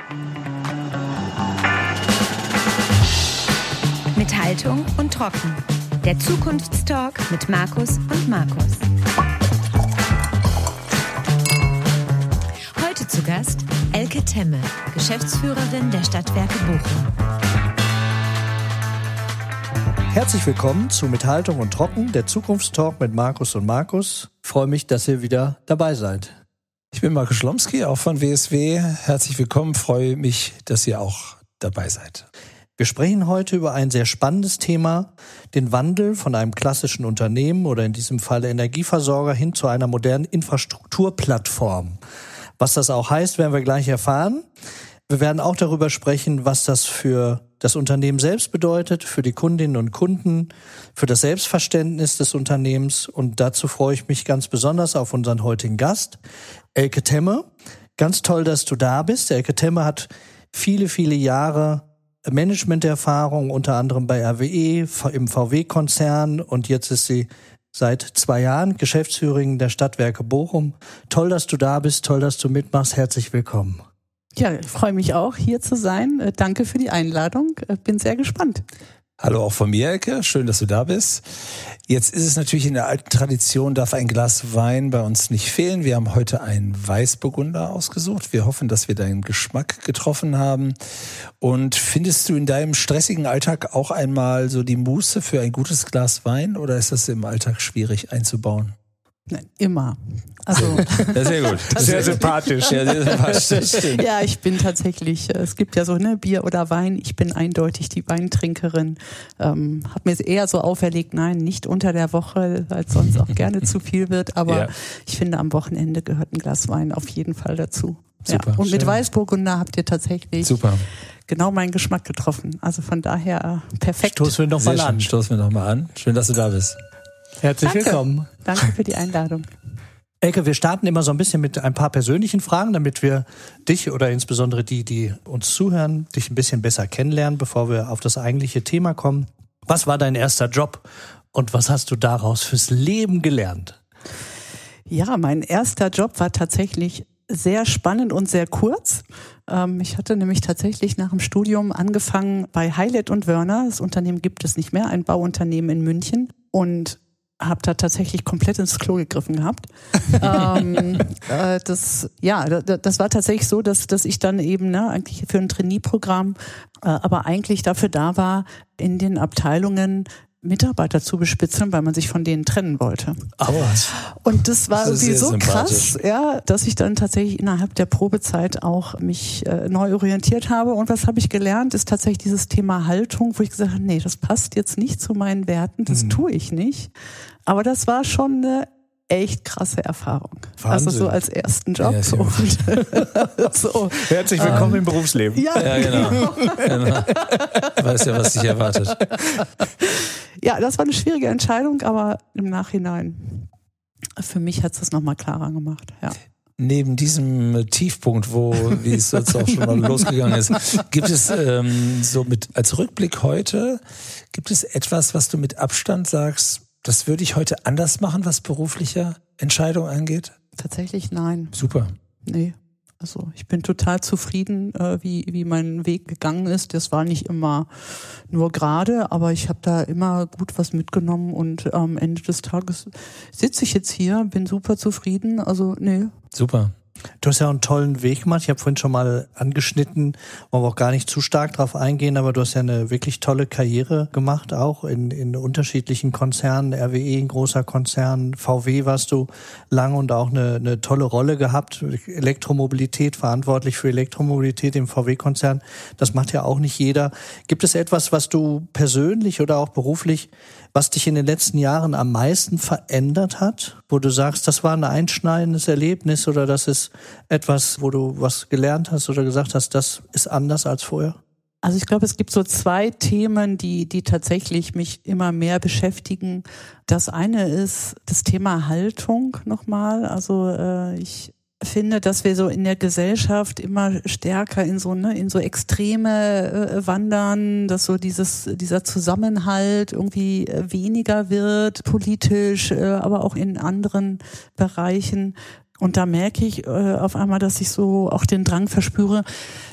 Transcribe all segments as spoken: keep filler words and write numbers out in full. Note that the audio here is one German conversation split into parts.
Mit Haltung und Trocken. Der Zukunftstalk mit Markus und Markus. Heute zu Gast Elke Temme, Geschäftsführerin der Stadtwerke Bochum. Herzlich willkommen zu Mit Haltung und Trocken, der Zukunftstalk mit Markus und Markus. Ich freue mich, dass ihr wieder dabei seid. Ich bin Markus Schlomsky, auch von W S W. Herzlich willkommen, freue mich, dass ihr auch dabei seid. Wir sprechen heute über ein sehr spannendes Thema, den Wandel von einem klassischen Unternehmen oder in diesem Fall Energieversorger hin zu einer modernen Infrastrukturplattform. Was das auch heißt, werden wir gleich erfahren. Wir werden auch darüber sprechen, was das für das Unternehmen selbst bedeutet, für die Kundinnen und Kunden, für das Selbstverständnis des Unternehmens. Und dazu freue ich mich ganz besonders auf unseren heutigen Gast, Elke Temme. Ganz toll, dass du da bist. Elke Temme hat viele, viele Jahre Managementerfahrung, unter anderem bei R W E, im V W-Konzern, und jetzt ist sie seit zwei Jahren Geschäftsführerin der Stadtwerke Bochum. Toll, dass du da bist, toll, dass du mitmachst. Herzlich willkommen. Ja, ich freue mich auch, hier zu sein. Danke für die Einladung. Bin sehr gespannt. Hallo auch von mir, Elke. Schön, dass du da bist. Jetzt ist es natürlich in der alten Tradition, darf ein Glas Wein bei uns nicht fehlen. Wir haben heute einen Weißburgunder ausgesucht. Wir hoffen, dass wir deinen Geschmack getroffen haben. Und findest du in deinem stressigen Alltag auch einmal so die Muße für ein gutes Glas Wein, oder ist das im Alltag schwierig einzubauen? Nein, immer. Also ja, sehr gut. Sehr sympathisch. Ja, sehr sympathisch. Ja, ich bin tatsächlich, es gibt ja so ne Bier oder Wein, ich bin eindeutig die Weintrinkerin. Ähm, hab mir eher so auferlegt, nein, nicht unter der Woche, weil es sonst auch gerne zu viel wird, aber ja. Ich finde, am Wochenende gehört ein Glas Wein auf jeden Fall dazu. Super, ja. Und mit schön. Weißburgunder habt ihr tatsächlich Super. genau meinen Geschmack getroffen. Also von daher perfekt. Stoßen wir noch mal an. Stoßen wir noch mal an. Schön, dass du da bist. Herzlich Danke. willkommen. Danke für die Einladung. Elke, wir starten immer so ein bisschen mit ein paar persönlichen Fragen, damit wir dich oder insbesondere die, die uns zuhören, dich ein bisschen besser kennenlernen, bevor wir auf das eigentliche Thema kommen. Was war dein erster Job und was hast du daraus fürs Leben gelernt? Ja, mein erster Job war tatsächlich sehr spannend und sehr kurz. Ich hatte nämlich tatsächlich nach dem Studium angefangen bei Highlight und Wörner. Das Unternehmen gibt es nicht mehr, ein Bauunternehmen in München. Und habe da tatsächlich komplett ins Klo gegriffen gehabt. ähm, äh, das, ja, das war tatsächlich so, dass, dass ich dann eben ne, eigentlich für ein Trainee-Programm, äh, aber eigentlich dafür da war, in den Abteilungen Mitarbeiter zu bespitzeln, weil man sich von denen trennen wollte. Aber was? Und das war das irgendwie so krass, ja, dass ich dann tatsächlich innerhalb der Probezeit auch mich äh, neu orientiert habe. Und was habe ich gelernt, ist tatsächlich dieses Thema Haltung, wo ich gesagt habe, nee, das passt jetzt nicht zu meinen Werten, das mhm. tue ich nicht. Aber das war schon eine echt krasse Erfahrung. Wahnsinn. Also so als ersten Job. Ja, so. so. Herzlich willkommen ähm, im Berufsleben. Ja, ja genau. genau. Weißt ja, was dich erwartet. Ja, das war eine schwierige Entscheidung, aber im Nachhinein, für mich hat es das nochmal klarer gemacht. Ja. Neben diesem Tiefpunkt, wo, wie es jetzt auch schon mal losgegangen ist, gibt es ähm, so mit als Rückblick heute, gibt es etwas, was du mit Abstand sagst, das würde ich heute anders machen, was berufliche Entscheidungen angeht? Tatsächlich nein. Super. Nee. Also ich bin total zufrieden, äh, wie wie mein Weg gegangen ist. Das war nicht immer nur gerade, aber ich habe da immer gut was mitgenommen und am Ende des Tages sitze ich jetzt hier, bin super zufrieden. Also nee. Super. Du hast ja einen tollen Weg gemacht. Ich habe vorhin schon mal angeschnitten, wollen wir auch gar nicht zu stark drauf eingehen, aber du hast ja eine wirklich tolle Karriere gemacht, auch in, in unterschiedlichen Konzernen. R W E, ein großer Konzern, V W warst du lange und auch eine, eine tolle Rolle gehabt. Elektromobilität, verantwortlich für Elektromobilität im V W-Konzern. Das macht ja auch nicht jeder. Gibt es etwas, was du persönlich oder auch beruflich, was dich in den letzten Jahren am meisten verändert hat, wo du sagst, das war ein einschneidendes Erlebnis oder das ist etwas, wo du was gelernt hast oder gesagt hast, das ist anders als vorher? Also ich glaube, es gibt so zwei Themen, die die tatsächlich mich immer mehr beschäftigen. Das eine ist das Thema Haltung nochmal. Also äh, ich finde, dass wir so in der Gesellschaft immer stärker in so ne, in so Extreme äh, wandern, dass so dieses dieser Zusammenhalt irgendwie äh, weniger wird, politisch, äh, aber auch in anderen Bereichen. Und da merke ich äh, auf einmal, dass ich so auch den Drang verspüre,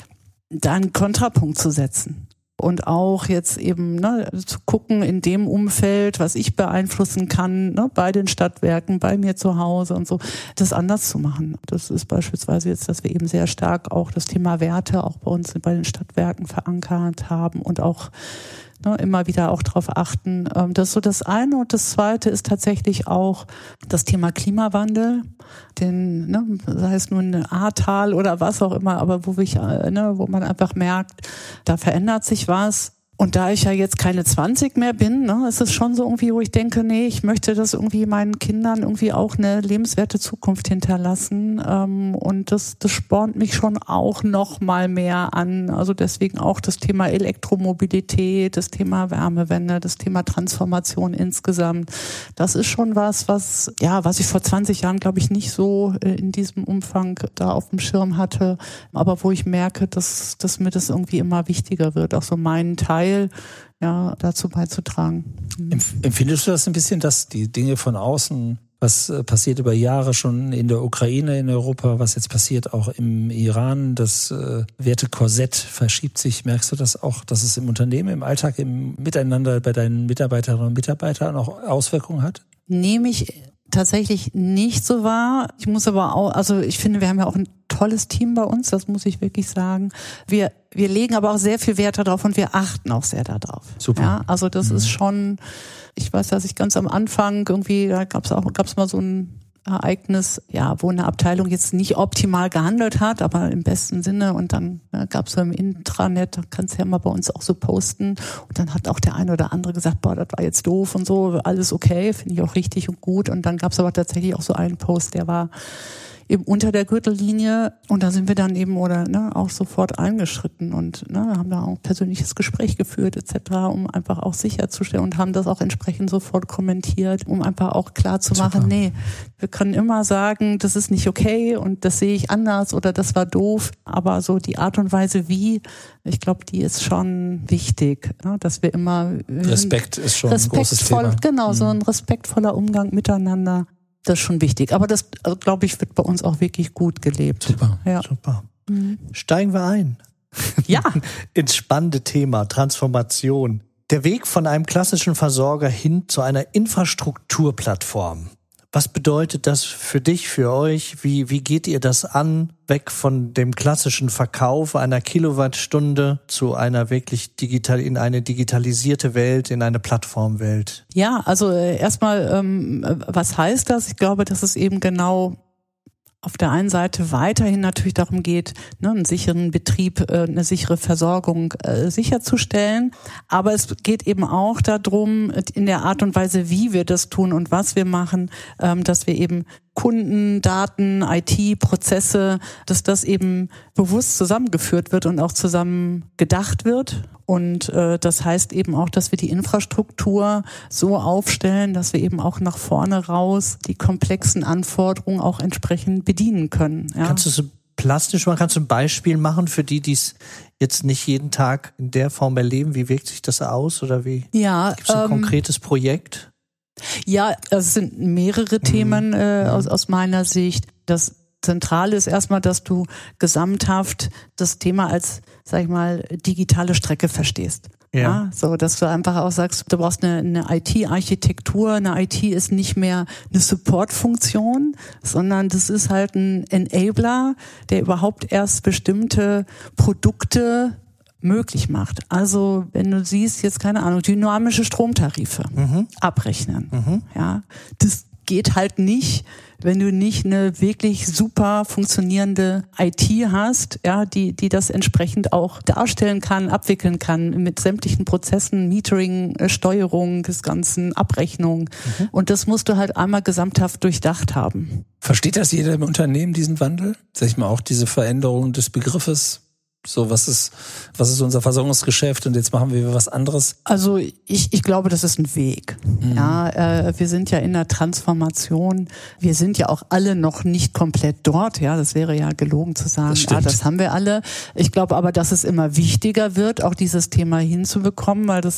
da einen Kontrapunkt zu setzen. Und auch jetzt eben ne, zu gucken in dem Umfeld, was ich beeinflussen kann, ne, bei den Stadtwerken, bei mir zu Hause und so, das anders zu machen. Das ist beispielsweise jetzt, dass wir eben sehr stark auch das Thema Werte auch bei uns bei den Stadtwerken verankert haben und auch ne, immer wieder auch darauf achten. Das ist so das eine. Und das zweite ist tatsächlich auch das Thema Klimawandel. Den, ne, sei es nun ein Ahrtal oder was auch immer, aber wo ich, ne, wo man einfach merkt, da verändert sich was. Und da ich ja jetzt keine zwanzig mehr bin, ne, ist es schon so irgendwie, wo ich denke, nee, ich möchte das irgendwie meinen Kindern irgendwie auch eine lebenswerte Zukunft hinterlassen. Ähm, und das, das spornt mich schon auch noch mal mehr an. Also deswegen auch das Thema Elektromobilität, das Thema Wärmewende, das Thema Transformation insgesamt. Das ist schon was, was, ja, was ich vor zwanzig Jahren, glaube ich, nicht so in diesem Umfang da auf dem Schirm hatte. Aber wo ich merke, dass, dass mir das irgendwie immer wichtiger wird, auch so meinen Teil ja, dazu beizutragen. Empfindest du das ein bisschen, dass die Dinge von außen, was passiert über Jahre schon in der Ukraine, in Europa, was jetzt passiert auch im Iran, das äh, Wertekorsett verschiebt sich, merkst du das auch, dass es im Unternehmen, im Alltag, im Miteinander bei deinen Mitarbeiterinnen und Mitarbeitern auch Auswirkungen hat? Nehme ich tatsächlich nicht so wahr. Ich muss aber auch, also ich finde, wir haben ja auch ein tolles Team bei uns, das muss ich wirklich sagen. Wir wir legen aber auch sehr viel Wert darauf und wir achten auch sehr darauf. Super. Ja, also das mhm. ist schon, ich weiß, dass ich ganz am Anfang irgendwie, da gab es auch gab's mal so ein Ereignis, ja, wo eine Abteilung jetzt nicht optimal gehandelt hat, aber im besten Sinne. Und dann ja, gab es so im Intranet, da kannst du ja mal bei uns auch so posten. Und dann hat auch der eine oder andere gesagt, boah, das war jetzt doof und so, alles okay, finde ich auch richtig und gut. Und dann gab es aber tatsächlich auch so einen Post, der war eben unter der Gürtellinie und da sind wir dann eben oder ne auch sofort eingeschritten und ne haben da auch ein persönliches Gespräch geführt et cetera, um einfach auch sicherzustellen und haben das auch entsprechend sofort kommentiert, um einfach auch klar zu machen, Super. nee, wir können immer sagen, das ist nicht okay und das sehe ich anders oder das war doof, aber so die Art und Weise wie, ich glaube, die ist schon wichtig, ne, dass wir immer Respekt ist schon ein großes Thema. Genau, mhm. so ein respektvoller Umgang miteinander. Das ist schon wichtig. Aber das, glaube ich, wird bei uns auch wirklich gut gelebt. Super. Ja. Super. Mhm. Steigen wir ein. Ja. Ins spannende Thema Transformation. Der Weg von einem klassischen Versorger hin zu einer Infrastrukturplattform. Was bedeutet das für dich, für euch? Wie, wie geht ihr das an? Weg von dem klassischen Verkauf einer Kilowattstunde zu einer wirklich digital, in eine digitalisierte Welt, in eine Plattformwelt? Ja, also äh, erstmal, ähm, was heißt das? Ich glaube, dass es eben genau auf der einen Seite weiterhin natürlich darum geht, ne, einen sicheren Betrieb, äh, eine sichere Versorgung äh, sicherzustellen. Aber es geht eben auch darum, in der Art und Weise, wie wir das tun und was wir machen, ähm, dass wir eben Kunden, Daten, I T, Prozesse, dass das eben bewusst zusammengeführt wird und auch zusammen gedacht wird. Und äh, das heißt eben auch, dass wir die Infrastruktur so aufstellen, dass wir eben auch nach vorne raus die komplexen Anforderungen auch entsprechend bedienen können. Ja. Kannst du so plastisch machen? Kannst du ein Beispiel machen für die, die es jetzt nicht jeden Tag in der Form erleben? Wie wirkt sich das aus oder wie? Ja, gibt es ein ähm, konkretes Projekt? Ja, es sind mehrere mhm. Themen äh, mhm. aus, aus meiner Sicht. Das Zentrale ist erstmal, dass du gesamthaft das Thema als, sag ich mal, digitale Strecke verstehst. Ja. ja, so, dass du einfach auch sagst, du brauchst eine, eine I T-Architektur. Eine I T ist nicht mehr eine Support-Funktion, sondern das ist halt ein Enabler, der überhaupt erst bestimmte Produkte möglich macht. Also wenn du siehst, jetzt keine Ahnung, dynamische Stromtarife mhm. abrechnen. Mhm. Ja, das geht halt nicht, wenn du nicht eine wirklich super funktionierende I T hast, ja, die die das entsprechend auch darstellen kann, abwickeln kann mit sämtlichen Prozessen, Metering, Steuerung des ganzen, Abrechnung. Mhm. Und das musst du halt einmal gesamthaft durchdacht haben. Versteht das jeder im Unternehmen, diesen Wandel? Sag ich mal, auch diese Veränderung des Begriffes? So, was ist, was ist unser Versorgungsgeschäft und jetzt machen wir was anderes? Also ich, ich glaube, das ist ein Weg. Mhm. Ja, äh, wir sind ja in der Transformation. Wir sind ja auch alle noch nicht komplett dort. Ja, das wäre ja gelogen zu sagen. Das ja, das haben wir alle. Ich glaube aber, dass es immer wichtiger wird, auch dieses Thema hinzubekommen, weil das ist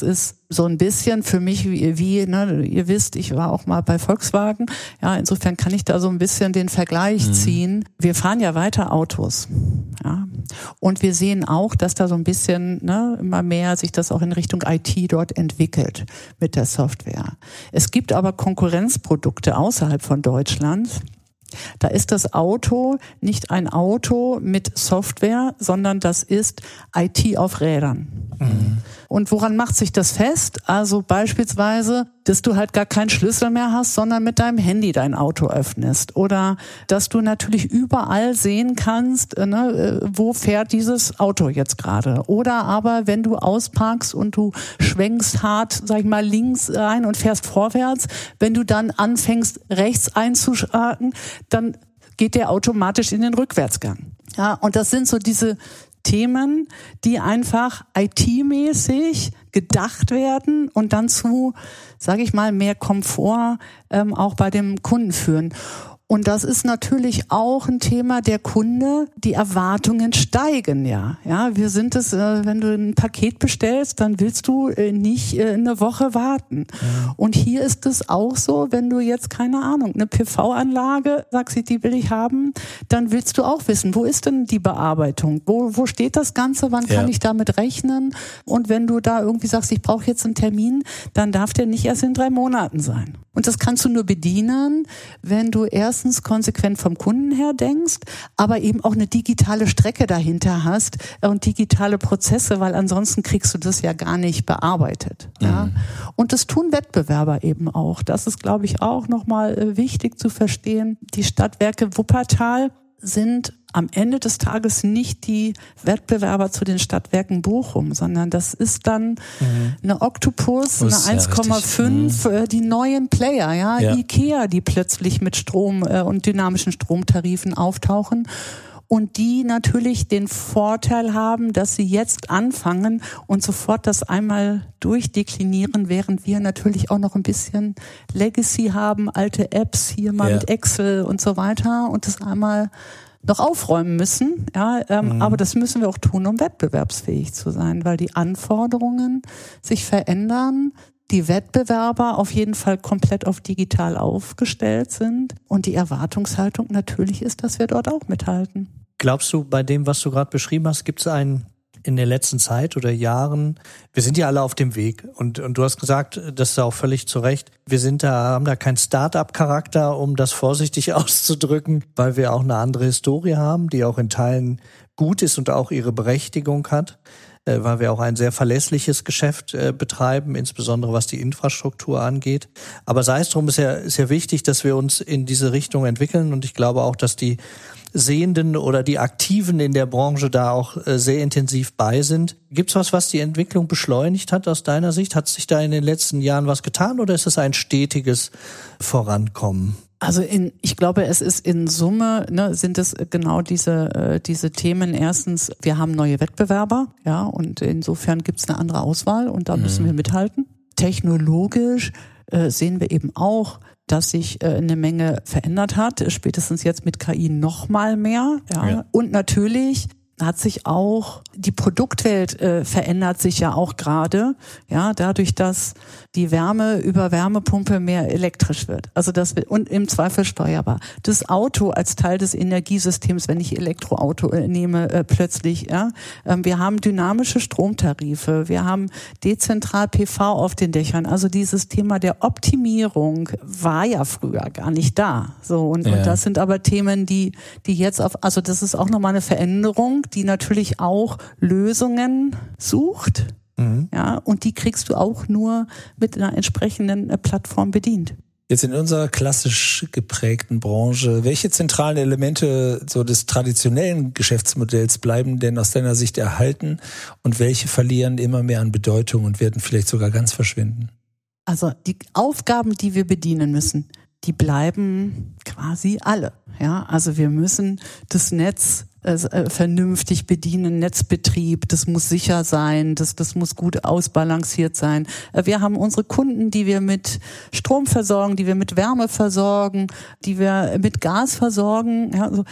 so ein bisschen für mich wie, wie ne, ihr wisst, ich war auch mal bei Volkswagen. Ja, insofern kann ich da so ein bisschen den Vergleich mhm. ziehen. Wir fahren ja weiter Autos. Ja. Und wir sehen auch, dass da so ein bisschen ne, immer mehr sich das auch in Richtung I T dort entwickelt mit der Software. Es gibt aber Konkurrenzprodukte außerhalb von Deutschland. Da ist das Auto nicht ein Auto mit Software, sondern das ist I T auf Rädern. Mhm. Und woran macht sich das fest? Also beispielsweise, dass du halt gar keinen Schlüssel mehr hast, sondern mit deinem Handy dein Auto öffnest. Oder dass du natürlich überall sehen kannst, ne, wo fährt dieses Auto jetzt gerade. Oder aber, wenn du ausparkst und du schwenkst hart, sag ich mal, links ein und fährst vorwärts, wenn du dann anfängst, rechts einzuschalten, dann geht der automatisch in den Rückwärtsgang. Ja, und das sind so diese Themen, die einfach I T-mäßig gedacht werden und dann zu, sage ich mal, mehr Komfort ähm, auch bei dem Kunden führen. Und das ist natürlich auch ein Thema der Kunde. Die Erwartungen steigen ja. Ja, wir sind es, äh, wenn du ein Paket bestellst, dann willst du äh, nicht äh, eine Woche warten. Ja. Und hier ist es auch so, wenn du jetzt, keine Ahnung, eine P V-Anlage, sagst du, die will ich haben, dann willst du auch wissen, wo ist denn die Bearbeitung? Wo, wo steht das Ganze? Wann kann ja. ich damit rechnen? Und wenn du da irgendwie sagst, ich brauche jetzt einen Termin, dann darf der nicht erst in drei Monaten sein. Und das kannst du nur bedienen, wenn du erstens konsequent vom Kunden her denkst, aber eben auch eine digitale Strecke dahinter hast und digitale Prozesse, weil ansonsten kriegst du das ja gar nicht bearbeitet. Mhm. Ja? Und das tun Wettbewerber eben auch. Das ist, glaube ich, auch nochmal wichtig zu verstehen. Die Stadtwerke Wuppertal sind am Ende des Tages nicht die Wettbewerber zu den Stadtwerken Bochum, sondern das ist dann mhm. eine Octopus, eine eins Komma fünf, ja, mhm. die neuen Player, ja, ja, IKEA, die plötzlich mit Strom äh, und dynamischen Stromtarifen auftauchen. Und die natürlich den Vorteil haben, dass sie jetzt anfangen und sofort das einmal durchdeklinieren, während wir natürlich auch noch ein bisschen Legacy haben, alte Apps hier mal ja. mit Excel und so weiter und das einmal noch aufräumen müssen. Ja, ähm, mhm. aber das müssen wir auch tun, um wettbewerbsfähig zu sein, weil die Anforderungen sich verändern, die Wettbewerber auf jeden Fall komplett auf digital aufgestellt sind und die Erwartungshaltung natürlich ist, dass wir dort auch mithalten. Glaubst du, bei dem, was du gerade beschrieben hast, gibt es einen in der letzten Zeit oder Jahren, wir sind ja alle auf dem Weg und, und du hast gesagt, das ist auch völlig zu Recht, wir sind da, haben da keinen Start-up-Charakter, um das vorsichtig auszudrücken, weil wir auch eine andere Historie haben, die auch in Teilen gut ist und auch ihre Berechtigung hat, weil wir auch ein sehr verlässliches Geschäft äh, betreiben, insbesondere was die Infrastruktur angeht. Aber sei es drum, ist ja, ist ja wichtig, dass wir uns in diese Richtung entwickeln und ich glaube auch, dass die Sehenden oder die Aktiven in der Branche da auch äh, sehr intensiv bei sind. Gibt's was, was die Entwicklung beschleunigt hat aus deiner Sicht? Hat sich da in den letzten Jahren was getan oder ist es ein stetiges Vorankommen? Also in, ich glaube, es ist in Summe, ne, sind es genau diese äh, diese Themen. Erstens, wir haben neue Wettbewerber, ja, und insofern gibt's eine andere Auswahl und da mhm. müssen wir mithalten. Technologisch äh, sehen wir eben auch, dass sich äh, eine Menge verändert hat, spätestens jetzt mit K I noch mal mehr, ja. ja. Und natürlich hat sich auch die Produktwelt äh, verändert sich ja auch gerade, ja, dadurch, dass die Wärme über Wärmepumpe mehr elektrisch wird. Also das wird, und im Zweifel steuerbar. Das Auto als Teil des Energiesystems, wenn ich Elektroauto äh, nehme, äh, plötzlich, ja, ähm, wir haben dynamische Stromtarife, wir haben dezentral P V auf den Dächern. Also dieses Thema der Optimierung war ja früher gar nicht da. So und, ja. und das sind aber Themen, die die jetzt auf, also das ist auch nochmal eine Veränderung, die natürlich auch Lösungen sucht, mhm. ja, und die kriegst du auch nur mit einer entsprechenden Plattform bedient. Jetzt in unserer klassisch geprägten Branche, welche zentralen Elemente so des traditionellen Geschäftsmodells bleiben denn aus deiner Sicht erhalten und welche verlieren immer mehr an Bedeutung und werden vielleicht sogar ganz verschwinden? Also die Aufgaben, die wir bedienen müssen, die bleiben quasi alle. Ja, also wir müssen das Netz äh, vernünftig bedienen, Netzbetrieb, das muss sicher sein, das, das muss gut ausbalanciert sein. Wir haben unsere Kunden, die wir mit Strom versorgen, die wir mit Wärme versorgen, die wir mit Gas versorgen. Ja, also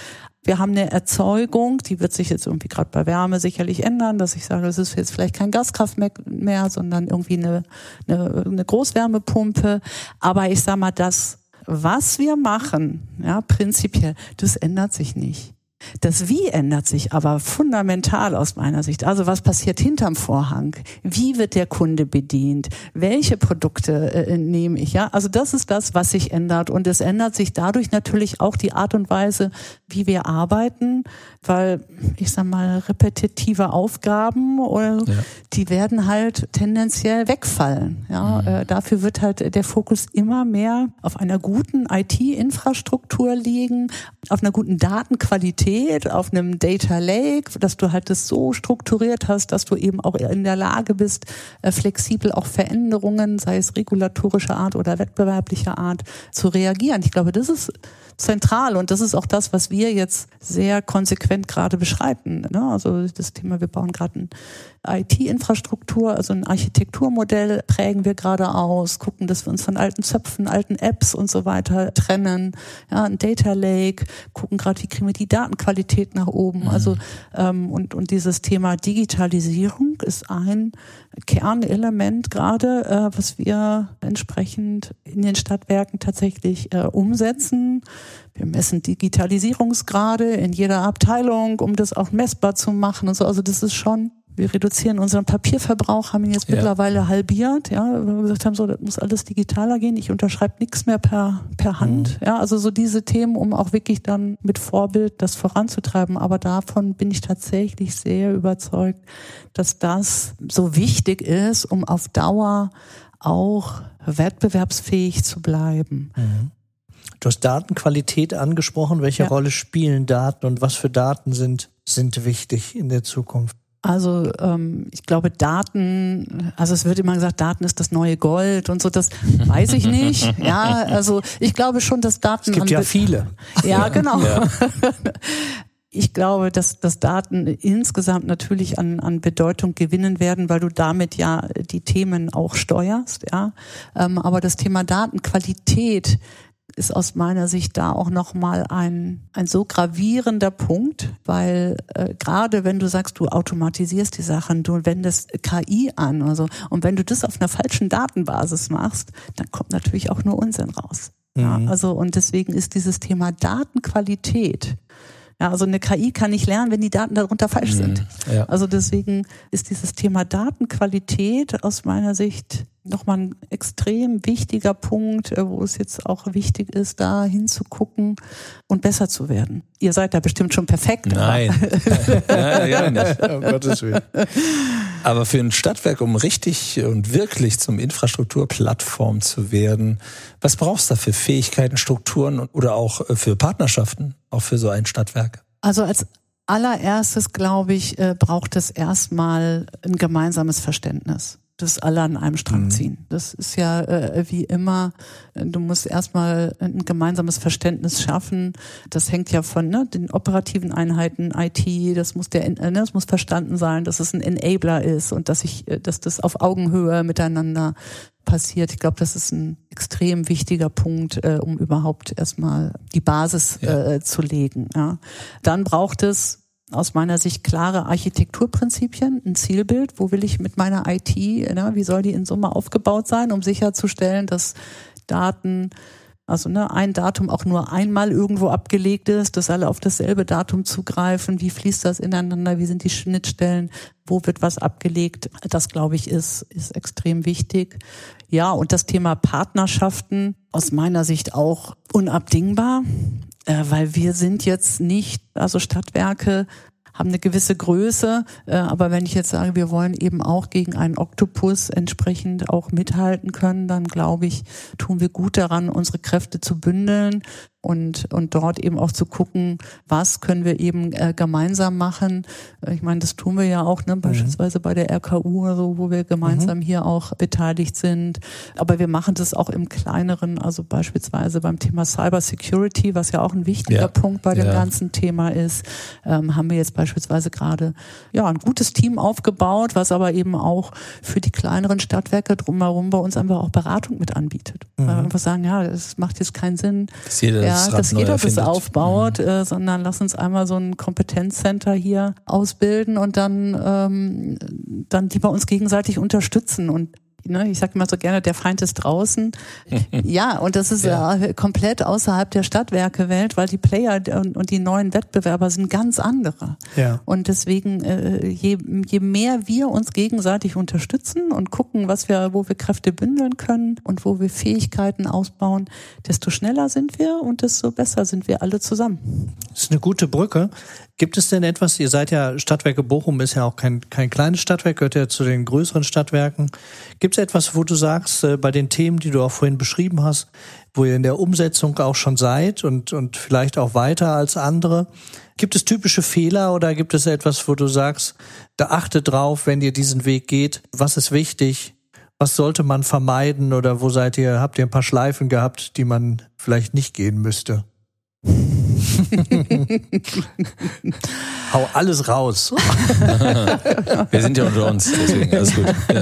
Wir haben eine Erzeugung, die wird sich jetzt irgendwie gerade bei Wärme sicherlich ändern, dass ich sage, das ist jetzt vielleicht kein Gaskraftwerk mehr, sondern irgendwie eine, eine, eine Großwärmepumpe. Aber ich sag mal, das, was wir machen, ja, prinzipiell, das ändert sich nicht. Das Wie ändert sich aber fundamental aus meiner Sicht. Also was passiert hinterm Vorhang? Wie wird der Kunde bedient? Welche Produkte äh, nehme ich? Ja, also das ist das, was sich ändert. Und es ändert sich dadurch natürlich auch die Art und Weise, wie wir arbeiten, weil ich sag mal repetitive Aufgaben oder ja. die werden halt tendenziell wegfallen. Ja, mhm. äh, dafür wird halt der Fokus immer mehr auf einer guten I T-Infrastruktur liegen, auf einer guten Datenqualität, auf einem Data Lake, dass du halt das so strukturiert hast, dass du eben auch in der Lage bist, flexibel auch Veränderungen, sei es regulatorischer Art oder wettbewerblicher Art, zu reagieren. Ich glaube, das ist zentral und das ist auch das, was wir jetzt sehr konsequent gerade beschreiten. Also das Thema, wir bauen gerade ein I T-Infrastruktur, also ein Architekturmodell prägen wir gerade aus, gucken, dass wir uns von alten Zöpfen, alten Apps und so weiter trennen. Ja, ein Data Lake, gucken gerade, wie kriegen wir die Datenqualität nach oben. Mhm. Also ähm, und und dieses Thema Digitalisierung ist ein Kernelement gerade, äh, was wir entsprechend in den Stadtwerken tatsächlich äh, umsetzen. Wir messen Digitalisierungsgrade in jeder Abteilung, um das auch messbar zu machen und so. Also das ist schon, wir reduzieren unseren Papierverbrauch, haben ihn jetzt ja. mittlerweile halbiert, ja, weil wir gesagt haben, so, das muss alles digitaler gehen. Ich unterschreibe nichts mehr per per Hand, mhm. ja, also so diese Themen, um auch wirklich dann mit Vorbild das voranzutreiben. Aber davon bin ich tatsächlich sehr überzeugt, dass das so wichtig ist, um auf Dauer auch wettbewerbsfähig zu bleiben. Mhm. Du hast Datenqualität angesprochen. Welche ja. Rolle spielen Daten und was für Daten sind sind wichtig in der Zukunft? Also ähm, ich glaube Daten, also es wird immer gesagt, Daten ist das neue Gold und so, das weiß ich nicht. Ja, also ich glaube schon, dass Daten... Es gibt ja viele. Ja, genau. Ja. Ich glaube, dass, dass Daten insgesamt natürlich an, an Bedeutung gewinnen werden, weil du damit ja die Themen auch steuerst. Ja, ähm, aber das Thema Datenqualität ist aus meiner Sicht da auch nochmal ein, ein so gravierender Punkt, weil äh, gerade wenn du sagst, du automatisierst die Sachen, du wendest K I an, also, und wenn du das auf einer falschen Datenbasis machst, dann kommt natürlich auch nur Unsinn raus. Mhm. Ja, also, und deswegen ist dieses Thema Datenqualität, ja, also eine K I kann nicht lernen, wenn die Daten darunter falsch mhm. sind. Ja. Also deswegen ist dieses Thema Datenqualität aus meiner Sicht nochmal ein extrem wichtiger Punkt, wo es jetzt auch wichtig ist, da hinzugucken und besser zu werden. Ihr seid da bestimmt schon perfekt. Nein. ja, ja, nicht. Um Gottes Willen. Aber für ein Stadtwerk, um richtig und wirklich zum Infrastrukturplattform zu werden, was brauchst du da für Fähigkeiten, Strukturen oder auch für Partnerschaften, auch für so ein Stadtwerk? Also als allererstes, glaube ich, braucht es erstmal ein gemeinsames Verständnis. Das alle an einem Strang mhm. ziehen. Das ist ja äh, wie immer, du musst erstmal ein gemeinsames Verständnis schaffen. Das hängt ja von ne, den operativen Einheiten, I T, das muss der, ne, das muss verstanden sein, dass es ein Enabler ist und dass ich, dass das auf Augenhöhe miteinander passiert. Ich glaube, das ist ein extrem wichtiger Punkt, äh, um überhaupt erstmal die Basis ja. äh, zu legen. Ja. Dann braucht es aus meiner Sicht klare Architekturprinzipien, ein Zielbild, wo will ich mit meiner I T, ne, wie soll die in Summe aufgebaut sein, um sicherzustellen, dass Daten, also ne, ein Datum auch nur einmal irgendwo abgelegt ist, dass alle auf dasselbe Datum zugreifen, wie fließt das ineinander, wie sind die Schnittstellen, wo wird was abgelegt, das glaube ich ist, ist extrem wichtig. Ja, und das Thema Partnerschaften aus meiner Sicht auch unabdingbar. Weil wir sind jetzt nicht, also Stadtwerke haben eine gewisse Größe, aber wenn ich jetzt sage, wir wollen eben auch gegen einen Oktopus entsprechend auch mithalten können, dann glaube ich, tun wir gut daran, unsere Kräfte zu bündeln und und dort eben auch zu gucken, was können wir eben äh, gemeinsam machen. Ich meine, das tun wir ja auch, ne, mhm. beispielsweise bei der R K U oder so, wo wir gemeinsam mhm. hier auch beteiligt sind. Aber wir machen das auch im Kleineren, also beispielsweise beim Thema Cyber Security, was ja auch ein wichtiger ja. Punkt bei dem ja. ganzen Thema ist, ähm, haben wir jetzt beispielsweise gerade ja ein gutes Team aufgebaut, was aber eben auch für die kleineren Stadtwerke drumherum bei uns einfach auch Beratung mit anbietet. Mhm. Weil wir einfach sagen, ja, es macht jetzt keinen Sinn. Dass jeder ja, ja, Rad dass neu jeder erfindet. das aufbaut, Mhm. äh, sondern lass uns einmal so ein Kompetenzcenter hier ausbilden und dann, ähm, dann die bei uns gegenseitig unterstützen. Und ne, ich sage immer so gerne, der Feind ist draußen. Ja, und das ist ja. äh, komplett außerhalb der Stadtwerke-Welt, weil die Player und, und die neuen Wettbewerber sind ganz andere. Ja. Und deswegen, äh, je, je mehr wir uns gegenseitig unterstützen und gucken, was wir, wo wir Kräfte bündeln können und wo wir Fähigkeiten ausbauen, desto schneller sind wir und desto besser sind wir alle zusammen. Das ist eine gute Brücke. Gibt es denn etwas, ihr seid ja, Stadtwerke Bochum ist ja auch kein, kein kleines Stadtwerk, gehört ja zu den größeren Stadtwerken. Gibt es etwas, wo du sagst, äh, bei den Themen, die du auch vorhin beschrieben hast, wo ihr in der Umsetzung auch schon seid und, und vielleicht auch weiter als andere, gibt es typische Fehler oder gibt es etwas, wo du sagst, da achtet drauf, wenn ihr diesen Weg geht, was ist wichtig, was sollte man vermeiden oder wo seid ihr, habt ihr ein paar Schleifen gehabt, die man vielleicht nicht gehen müsste? Hau alles raus. Wir sind ja unter uns, deswegen alles gut. Ja.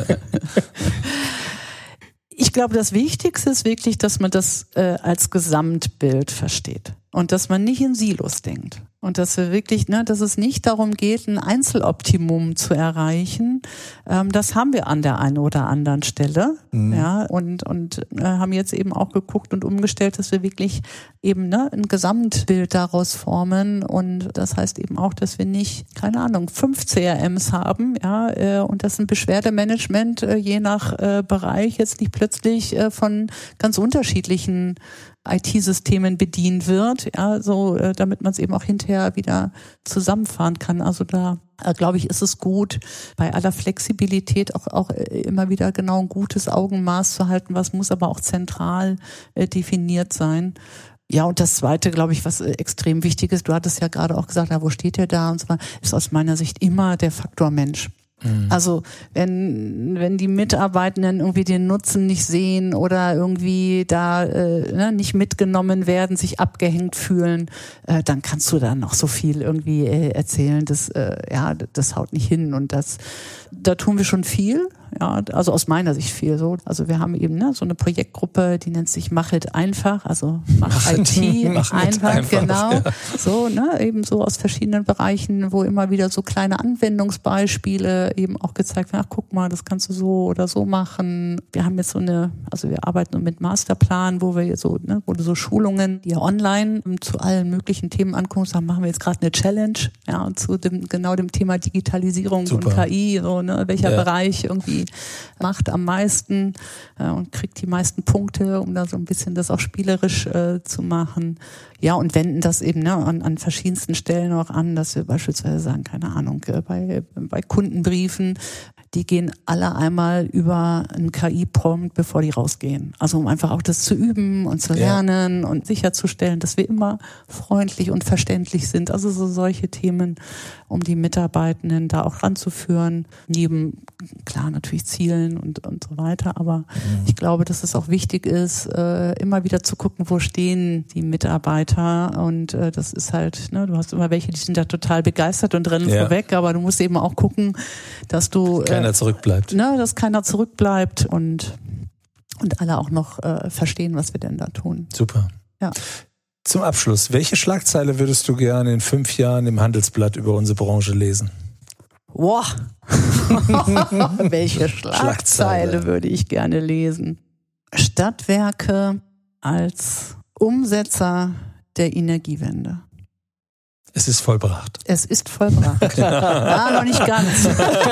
Ich glaube, das Wichtigste ist wirklich, dass man das äh, als Gesamtbild versteht und dass man nicht in Silos denkt. Und dass wir wirklich, ne, dass es nicht darum geht, ein Einzeloptimum zu erreichen. Ähm, das haben wir an der einen oder anderen Stelle, mhm. ja, und und äh, haben jetzt eben auch geguckt und umgestellt, dass wir wirklich eben ne, ein Gesamtbild daraus formen. Und das heißt eben auch, dass wir nicht, keine Ahnung, fünf C R Ms haben, ja, äh, und dass ein Beschwerdemanagement äh, je nach äh, Bereich jetzt nicht plötzlich äh, von ganz unterschiedlichen I T-Systemen bedient wird, ja, so, äh, damit man es eben auch hinterher wieder zusammenfahren kann. Also da, äh, glaube ich, ist es gut, bei aller Flexibilität auch, auch äh, immer wieder genau ein gutes Augenmaß zu halten, was muss aber auch zentral äh, definiert sein. Ja, und das Zweite, glaube ich, was äh, extrem wichtig ist, du hattest ja gerade auch gesagt, ja, wo steht ihr da und so weiter, ist aus meiner Sicht immer der Faktor Mensch. Also wenn wenn die Mitarbeitenden irgendwie den Nutzen nicht sehen oder irgendwie da äh, ne, nicht mitgenommen werden, sich abgehängt fühlen, äh, dann kannst du da noch so viel irgendwie äh, erzählen. Das äh, ja, das haut nicht hin und das da tun wir schon viel. Ja, also aus meiner Sicht viel so. Also wir haben eben ne, so eine Projektgruppe, die nennt sich Mach it einfach, also Mach I T Mach einfach, einfach, genau. Ja. So, ne, eben so aus verschiedenen Bereichen, wo immer wieder so kleine Anwendungsbeispiele eben auch gezeigt werden. Ach, guck mal, das kannst du so oder so machen. Wir haben jetzt so eine, also wir arbeiten mit Masterplan, wo wir so, ne, wo du so Schulungen, die ja online zu allen möglichen Themen anguckst, dann machen wir jetzt gerade eine Challenge, ja, zu dem genau dem Thema Digitalisierung Super. und K I, so, ne, welcher Ja. Bereich irgendwie macht am meisten äh, und kriegt die meisten Punkte, um da so ein bisschen das auch spielerisch äh, zu machen. Ja, und wenden das eben ne, an, an verschiedensten Stellen auch an, dass wir beispielsweise sagen, keine Ahnung, äh, bei, bei Kundenbriefen, die gehen alle einmal über einen K I-Prompt, bevor die rausgehen. Also um einfach auch das zu üben und zu lernen ja. und sicherzustellen, dass wir immer freundlich und verständlich sind. Also so solche Themen, um die Mitarbeitenden da auch ranzuführen. Neben, klar, natürlich Zielen und, und so weiter. Aber mhm. ich glaube, dass es auch wichtig ist, äh, immer wieder zu gucken, wo stehen die Mitarbeiter. Und äh, das ist halt, ne, du hast immer welche, die sind da total begeistert und rennen ja. vorweg. Aber du musst eben auch gucken, dass du... Keiner zurückbleibt. Ne, dass keiner zurückbleibt und, und alle auch noch äh, verstehen, was wir denn da tun. Super. Ja. Zum Abschluss, welche Schlagzeile würdest du gerne in fünf Jahren im Handelsblatt über unsere Branche lesen? Wow. Welche Schlagzeile, Schlagzeile würde ich gerne lesen? Stadtwerke als Umsetzer der Energiewende. Es ist vollbracht. Es ist vollbracht. Ja, noch nicht ganz.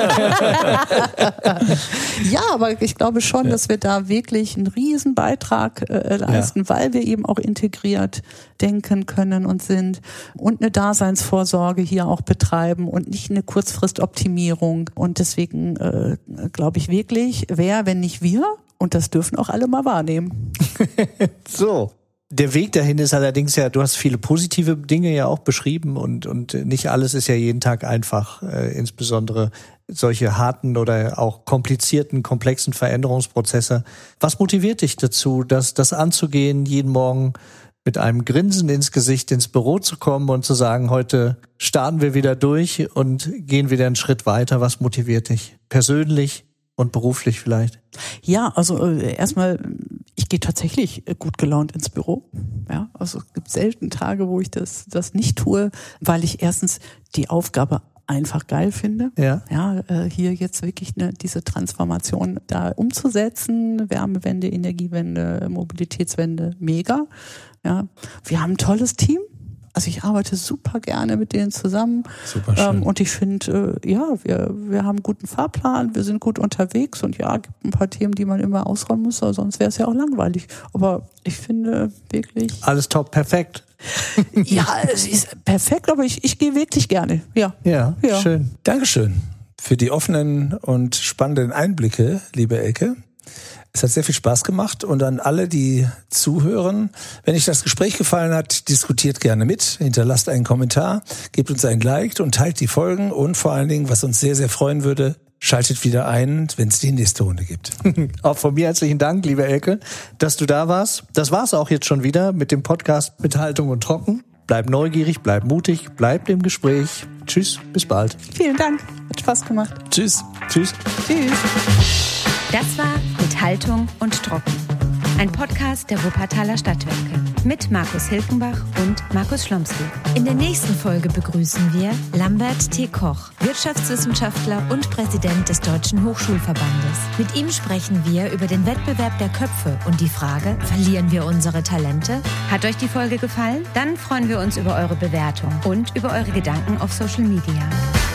Ja, aber ich glaube schon, ja. dass wir da wirklich einen riesen Beitrag äh, leisten, ja. weil wir eben auch integriert denken können und sind und eine Daseinsvorsorge hier auch betreiben und nicht eine Kurzfristoptimierung. Und deswegen äh, glaube ich wirklich, wer, wenn nicht wir, und das dürfen auch alle mal wahrnehmen. So. Der Weg dahin ist allerdings ja, du hast viele positive Dinge ja auch beschrieben und und nicht alles ist ja jeden Tag einfach, äh, insbesondere solche harten oder auch komplizierten, komplexen Veränderungsprozesse. Was motiviert dich dazu, das das anzugehen, jeden Morgen mit einem Grinsen ins Gesicht ins Büro zu kommen und zu sagen, heute starten wir wieder durch und gehen wieder einen Schritt weiter? Was motiviert dich persönlich und beruflich vielleicht? Ja, also äh, erstmal, ich ich gehe tatsächlich gut gelaunt ins Büro. Ja, also es gibt selten Tage, wo ich das, das nicht tue, weil ich erstens die Aufgabe einfach geil finde. Ja. Ja, äh, hier jetzt wirklich eine, diese Transformation da umzusetzen. Wärmewende, Energiewende, Mobilitätswende, mega. Ja, wir haben ein tolles Team. Also ich arbeite super gerne mit denen zusammen. Super schön. Ähm, und ich finde, äh, ja, wir, wir haben einen guten Fahrplan, wir sind gut unterwegs und ja, gibt ein paar Themen, die man immer ausräumen muss, sonst wäre es ja auch langweilig. Aber ich finde wirklich... Alles top, perfekt. Ja, es ist perfekt, aber ich, ich gehe wirklich gerne. Ja. Ja, ja, schön. Dankeschön für die offenen und spannenden Einblicke, liebe Elke. Es hat sehr viel Spaß gemacht und an alle, die zuhören, wenn euch das Gespräch gefallen hat, diskutiert gerne mit, hinterlasst einen Kommentar, gebt uns ein Like und teilt die Folgen und vor allen Dingen, was uns sehr, sehr freuen würde, schaltet wieder ein, wenn es die nächste Runde gibt. Auch von mir herzlichen Dank, liebe Elke, dass du da warst. Das war's auch jetzt schon wieder mit dem Podcast mit Haltung und Trocken. Bleib neugierig, bleib mutig, bleib im Gespräch. Tschüss, bis bald. Vielen Dank, hat Spaß gemacht. Tschüss. Tschüss. Tschüss. Das war Mit Haltung und Trocken. Ein Podcast der Wuppertaler Stadtwerke mit Markus Hilkenbach und Markus Schlomsky. In der nächsten Folge begrüßen wir Lambert T. Koch, Wirtschaftswissenschaftler und Präsident des Deutschen Hochschulverbandes. Mit ihm sprechen wir über den Wettbewerb der Köpfe und die Frage, verlieren wir unsere Talente? Hat euch die Folge gefallen? Dann freuen wir uns über eure Bewertung und über eure Gedanken auf Social Media.